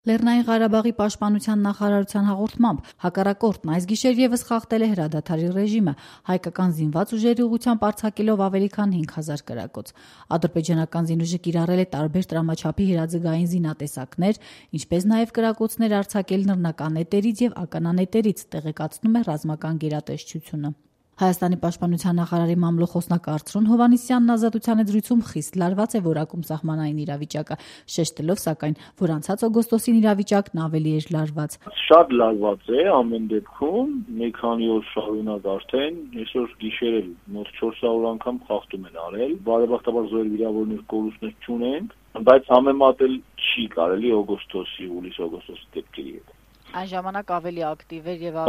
Լեռնային Ղարաբաղի պաշտպանության նախարարության հաղորդմամբ հակառակորդն այս գիշեր ևս խախտել է հրադադարի ռեժիմը, հայկական զինված ուժերի ուղղությամբ արձակելով ավելի քան 5000 կրակոց։ Ադրբեջանական զինուժը կիրառել է տարբեր տրամաչափի հրաձգային զինատեսակներ, ինչպես նաև կրակոցներ արձակել նռնական նետերից և ականանետերից, տեղեկացնում է ռազմական գերատեսչությունը։ Հայաստանի պաշտպանության նախարարի մամլոխոսնակ Արծրուն Հովհաննիսյանն Ազատության զրույցում խիստ լարված է որակում սահմանային իրավիճակը, շեշտելով սակայն, որ անցած օգոստոսին իրավիճակն ավելի էր լարված։ Շատ լարված է ամեն դեպքում, մի քանի օր շարունակ արդեն, այսօր գիշերը մոտ 400 անգամ խախտում են արել, բարեբախտաբար զոհեր վիրավորներ կորուստներ չունենք, բայց համեմատել չի կարելի օգոստոսի, հուլիս-օգոստոսի դեպքերի հետ։ Այն ժամանակ ավելի ակտիվ էր եւ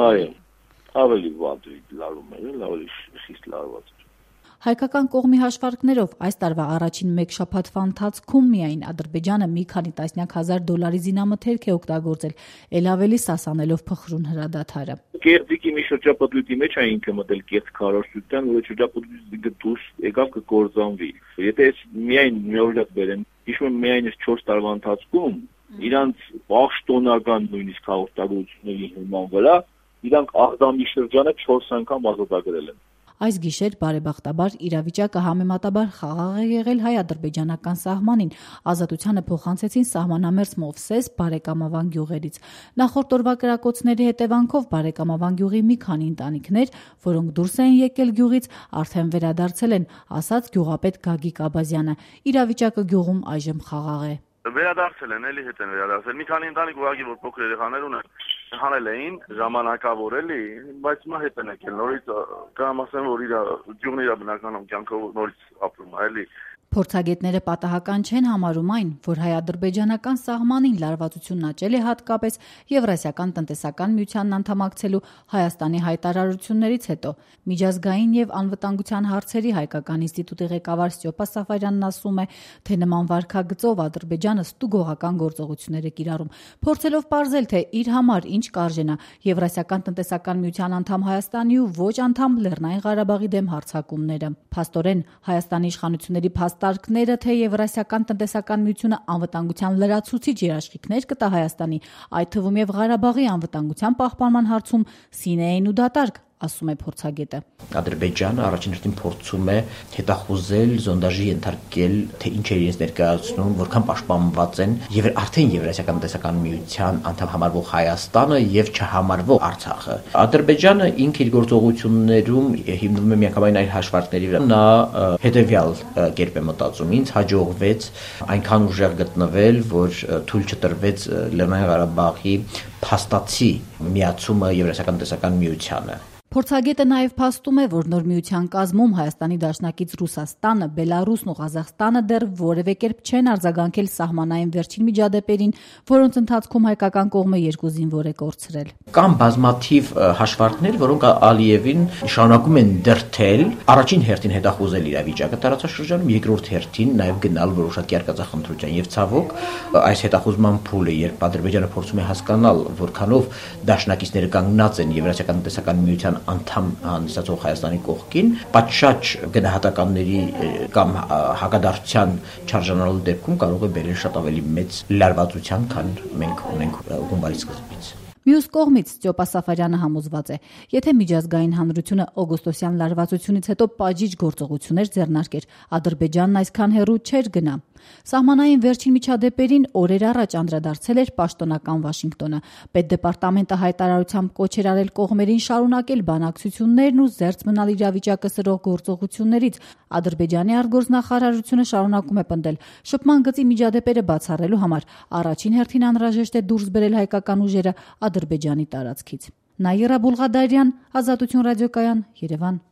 ավելի վատ լարում էր, ավելի խիստ լարված էր։ Հայկական կողմի հաշվարկներով այս տարվա առաջին մեկ շաբաթվա ընթացքում միայն Ադրբեջանը մի քանի տասնյակ հազար դոլարի զինամթերք է օգտագործել, ել ավելի սասանելով փխրուն հրադադարը։ Կերտիկի մի շրջապատույցի մեջ է ինքը մտել կեղծ քարոզության, որ շրջապատույցի դուրս եկավ կկործանվի։ Եթե միայն միօրինակ բերեն, հիշում եմ միայն 4 տարվա ընթացքում իրանց պաշտոնական նույնիսկ հաղորդագրությունների հիման վրա իրանք Աղդամի շրջանը 4 անգամ ազատագրել են։ Այս գիշեր բարեբախտաբար իրավիճակը համեմատաբար խաղաղ է եղել հայ-ադրբեջանական սահմանին, ազատությանը փոխանցեցին սահմանամերձ Մովսես բարեկամավան գյուղերից։ Նախորդ օրվա կրակոցների հետևանքով բարեկամավան գյուղի մի քանի ընտանիքներ, որոնք դուրս էին եկել գյուղից, արդեն վերադարձել են, ասաց գյուղապետ Գագիկ Աբազյանը։ Իրավիճակը գյուղում այժմ խաղաղ է։ Վերադարձել են, էլի հետ են վերադարձել։ Մի քանի ընտանիք ուղղակի որ փոքր երեխաներ ունեն, հանել էին ժամանակավոր էլի, բայց հիմա հետ են եկել։ Նորից կամ ասեմ, որ իր գյուղն իր բնականոն կյանքով նորից ապրում է, էլի։ Փորձագետները պատահական չեն համարում այն, որ հայ-ադրբեջանական սահմանին լարվածությունն աճել է հատկապես Եվրասիական տնտեսական միությանն անդամակցելու Հայաստանի հայտարարություններից հետո։ Միջազգային և անվտանգության հարցերի հայկական ինստիտուտի ղեկավար Ստյոպա Սաֆարյանն ասում է, թե նման վարքագծով Ադրբեջանը ստուգողական գործողություններ է կիրառում, փորձելով պարզել, թե իր համար ինչ կարժենա Եվրասիական տնտեսական միության անդամ Հայաստանի ու ոչ անդամ Լեռնային Ղարաբաղի դեմ հարձակումները։ Փաստորեն Հայաստանի իշխանությունների տարկները, թե Եվրասիական տնտեսական միությունը անվտանգության լրացուցիչ երաշխիքներ կտա Հայաստանի, այդ թվում եւ Ղարաբաղի անվտանգության պահպանման հարցում սինեին ու դատարկ, ասում է փորձագետը։ Ադրբեջանը առաջին հերթին փորձում է հետախուզել, զոնդաժի ենթարկել, թե ինչ է իրենց ներկայացնում, որքան պաշտպանված են եւ արդեն Եվրասիական տնտեսական միության անդամ համարվող Հայաստանը եւ չհամարվող Արցախը։ Ադրբեջանը ինքը իր գործողություններում հիմնվում է միանգամայն այլ հաշվարկների վրա։ Նա հետեւյալ կերպ է մտածում. ինձ հաջողվեց այնքան ուժեղ գտնվել, որ թույլ չտրվեց Լեռնային Ղարաբաղի փաստացի միացումը Եվրասիական տնտեսական միությանը։ Փորձագետը նաև փաստում է, որ նոր միության կազմում Հայաստանի դաշնակից Ռուսաստանը, Բելարուսն ու Ղազախստանը դեռ որևէ կերպ չեն արձագանքել սահմանային վերջին միջադեպերին, որոնց ընթացքում հայկական կողմը 2 զինվոր է կորցրել։ Կան բազմաթիվ հաշվարկներ, որոնք Ալիևին շարունակում են դրդել, առաջին հերթին հետախուզել իրավիճակը տարածաշրջանում, երկրորդ հերթին նաև գնալ որոշակի արկածախնդրության եւ ցավոք այս հետախուզման փուլը, երբ Ադրբեջանը փորձում է հասկանալ, որքանով դաշնակիցները կանգնած են Եվրասիական տնտեսական միության անդամ հանդիսացող Հայաստանի կողքին, պատշաճ գնահատականների կամ հակադարձության չարժանանալու դեպքում կարող է բերել շատ ավելի մեծ լարվածության, քան մենք ունենք հունվարի սկզբից։ Մյուս կողմից Ստյոպա Սաֆարյանը համոզված է, եթե միջազգային հանրությունը օգոստոսյան լարվածությունից հետո պատժիչ գործողություններ ձեռնարկեր, Ադրբեջանն այսքան հեռու չէր գնա։ Սահմանային վերջին միջադեպերին օրեր առաջ անդրադարձել էր պաշտոնական Վաշինգտոնը։ Պետդեպարտամենտը հայտարարությամբ կոչ էր արել կողմերին շարունակել բանակցություններն ու զերծ մնալ իրավիճակը սրող գործողություններից։ Ադրբեջանի արտգործնախարարությունը շարունակում է պնդել, շփման գծի միջադեպերը բացառելու համար առաջին հերթին անհրաժեշտ է դուրս բերել հայկական ուժերը Ադրբեջանի տարածքից։ Նաիրա Բուլղադարյան, Ազատություն ռադիոկայան, Երևան։